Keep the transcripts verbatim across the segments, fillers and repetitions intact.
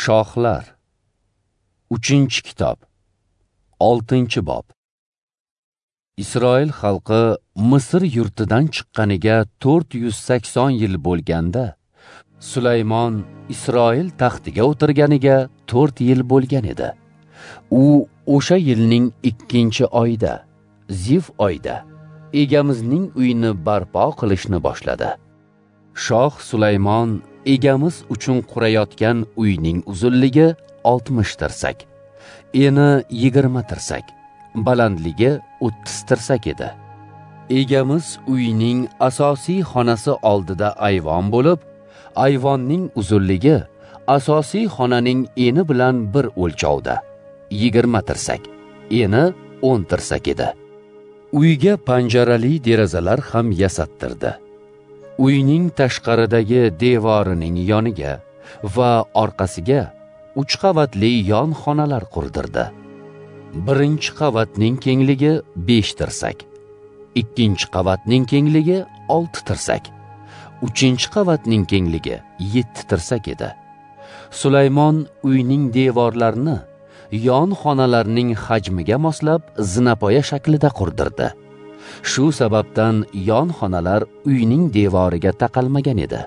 Shohlar uchinchi kitob oltinchi bob. Isroil xalqi Misr yurtidan chiqqaniga to'rt yuz sakson yil bo'lganda, Sulaymon Isroil taxtiga o'tirganiga to'rt yil bo'lgan edi. U o'sha yilning ikkinchi oyida, Ziv oyida egamizning uyini barpo qilishni boshladi. Shoh Sulaymon egamiz uchun qurayotgan uyning uzunligi oltmish tirsak, eni yigirma tirsak, balandligi o'ttiz tirsak edi. Egamiz uyning asosiy xonasi oldida ayvon bo'lib, ayvonning uzunligi asosiy xonaning eni bilan bir o'lchovda, yigirma tirsak, eni o'n tirsak edi. Uyga panjarali derazalar ham yasattirdi. Uyning tashqaridagi devorining yoniga va orqasiga uch qavatli yon xonalar qurdirdi. Birinchi qavatning kengligi besh tirsak, ikkinchi qavatning kengligi olti tirsak, uchinchi qavatning kengligi yetti tirsak edi. Sulaymon uyning devorlarini yon xonalarning hajmiga moslab zinapoya shaklida qurdirdi. Shu sababdan yon xonalar uyning devoriga taqalmagan edi.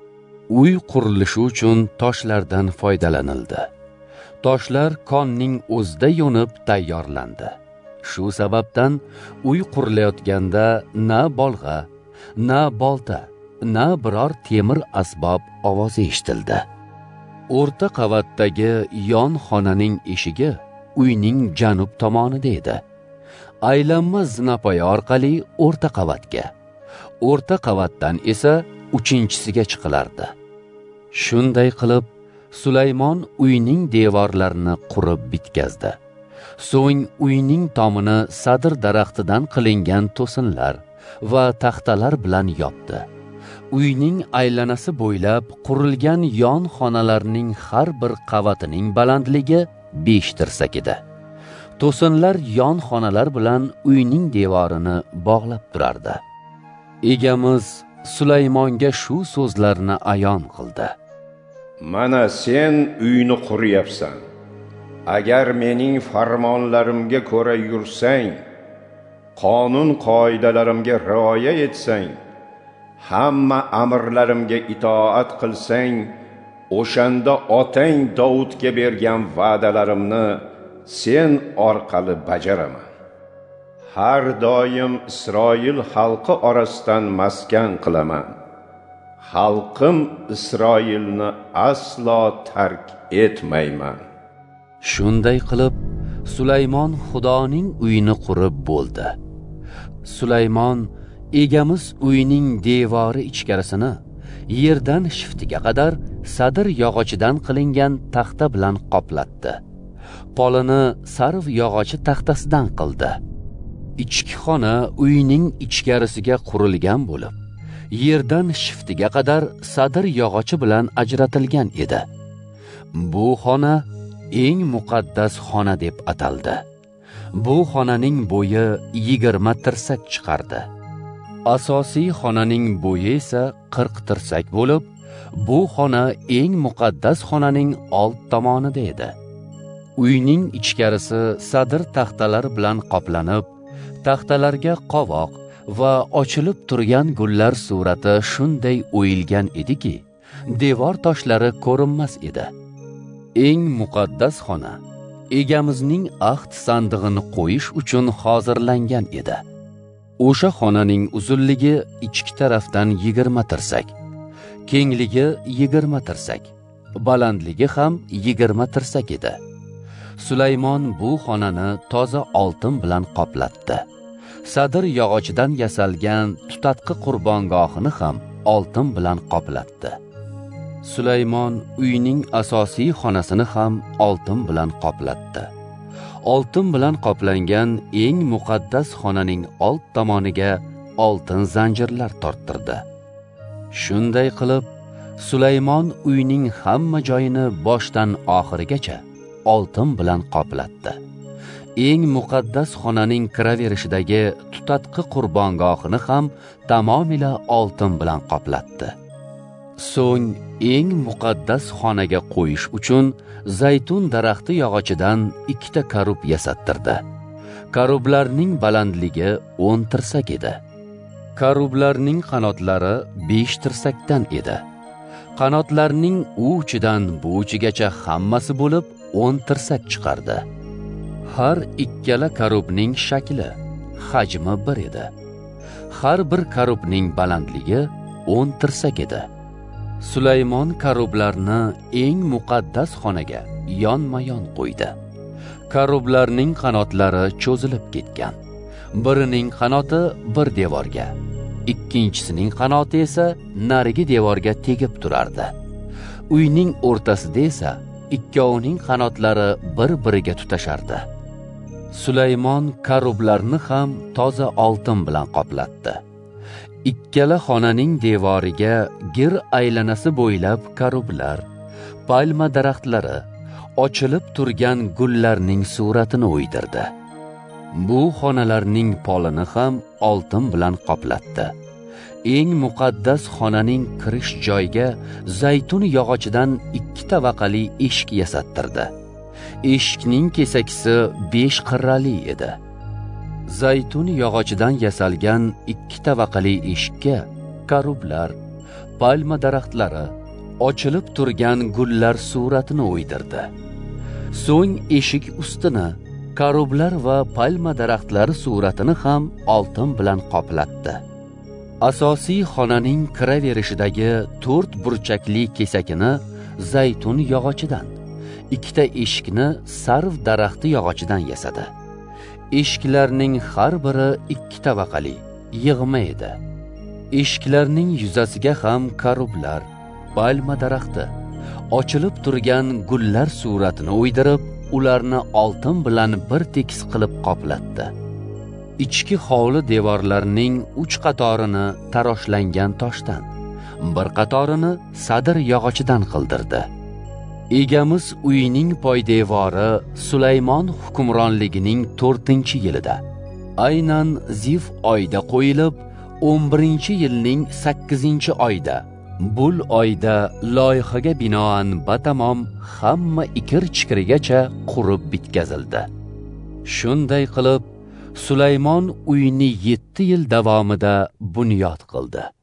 Uy qurilishi uchun toshlardan foydalanildi. Toshlar konning o'zida yo'nib tayyorlandi. Shu sababdan uy qurilayotganda na bolg'a, na bolta, na biror temir asbob ovozi eshitildi. O'rta qavatdagi yon xonaning eshigi uyning janub tomonida edi. Aylanma zinapoya orqali o'rta qavatga, o'rta qavatdan esa uchinchisiga chiqilardi. Shunday qilib, Sulaymon uyning devorlarini qurib bitkazdi. So'ng uyning tomini sadr daraxtidan qilingan to'sinlar va taxtalar bilan yopdi. Uyning aylanasi bo'ylab qurilgan yon xonalarning har bir qavatining balandligi besh tirsak edi. To'sinlar yon xonalar bilan uyning devorini bog'lab turardi. Egamiz Sulaymonga shu so'zlarni ayon qildi. Mana sen uyni quryapsan. Agar mening farmonlarimga ko'ra yursang, qonun qoidalarimga rioya etsang, hamma amrlarimga itoat qilsang, o'shanda otang Davudga bergan va'dalarimni sen orqali bajaraman. Har doim Isroil xalqi orasidan maskan qilaman. Xalqim Isroilni aslo tark etmayman. Shunday qilib, Sulaymon Xudoning uyini qurib bo'ldi. Sulaymon egamiz uyning devori ichkarisini yerdan shiftiga qadar sadr yog'ochidan qilingan taxta bilan qoplatdi. Polini sarv yog'ochi taxtasidan qildi. Ichki xona uyning ichkarisiga qurilgan bo'lib, yerdan shiftiga qadar sadr yog'ochi bilan ajratilgan edi. Bu xona eng muqaddas xona deb ataldi. Bu xonaning bo'yi yigirma tirsak chiqardi. Asosiy xonaning bo'yi esa qirq tirsak bo'lib, bu xona eng muqaddas xonaning old tomonida edi. Uyning ichkarisi sadr taxtalar bilan qoplanib, taxtalarga qovoq va ochilib turgan gullar surati shunday o'yilgan ediki, devor toshlari ko'rinmas edi. Eng muqaddas xona egamizning ahd sandig'ini qo'yish uchun hozirlangan edi. O'sha xonaning uzunligi ichki tarafdan yigirma tirsak, kengligi yigirma tirsak, balandligi ham yigirma tirsak edi. Sulaymon bu xonani toza oltin bilan qoplatdi. Sadr yog'ochidan yasalgan tutatqi qurbongohini ham oltin bilan qoplatdi. Sulaymon uyning asosiy xonasini ham oltin bilan qoplatdi. Oltin bilan qoplangan eng muqaddas xonaning old tomoniga oltin zanjirlar torttirdi. Shunday qilib, Sulaymon uyning hamma joyini boshdan oxirigacha oltin bilan qoplatdi. Eng muqaddas xonaning kiraverishidagi tutatqi qurbongohini ham tamomila oltin bilan qoplatdi. So'ng eng muqaddas xonaga qo'yish uchun zaytun daraxti yog'ochidan ikkita karub yasattirdi. Karublarning balandligi o'n tirsak edi. Karublarning qanotlari besh tirsakdan edi. Qanotlarning u uchidan bu uchigacha hammasi bo'lib o'n tirsak chiqardi. Har ikkala karubning shakli, hajmi bir edi. Har bir karubning balandligi o'n tirsak edi. Sulaymon karublarni eng muqaddas xonaga yonma-yon qo'ydi. Karublarning qanotlari cho'zilib ketgan. Birining qanoti bir devorga, ikkinchisining qanoti esa narigi devorga tegib turardi. Uyning o'rtasida esa ikkovining qanotlari bir-biriga tutashardi. Sulaymon karublarni ham toza oltin bilan qoplatdi. Ikkala xonaning devoriga gir aylanasi bo'ylab karublar, palma daraxtlari, ochilib turgan gullarning suratini o'ydirdi. Bu xonalarning polini ham oltin bilan qoplatdi. Eng muqaddas xonaning kirish joyiga zaytun yog'ochidan ikki tabaqali eshik yasattirdi. Eshikning kesakisi besh qirrali edi. Zaytun yog'ochidan yasalgan ikki tabaqali eshikka karublar, palma daraxtlari, ochilib turgan gullar suratini o'ydirdi. So'ng eshik ustini karublar va palma daraxtlari suratini ham oltin bilan qoplatdi. Asosiy xonaning kiraverishidagi to'rt burchakli kesakini zaytun yog'ochidan, ikkita eshikni sarv daraxti yog'ochidan yasadi. Eshiklarning har biri ikki tabaqali, yig'ma edi. Eshiklarning yuzasiga ham karublar, palma daraxti, ochilib turgan gullar suratini o'ydirib, ularni oltin bilan bir tekis qilib qoplatdi. Ichki hovli devorlarining uch qatorini taroshlangan toshdan, bir qatorini sadr yog'ochidan qildirdi. Egamiz uyining poydevori Sulaymon hukmronligining to'rtinchi yilida, aynan Ziv oyda qo'yilib, o'n birinchi yilning sakkizinchi oyda, bul oyda loyihaga binoan batamom hamma ikir-chikirigacha qurib bitkazildi. Shunday qilib Sulaymon uyini yetti yil davomida bunyod qildi.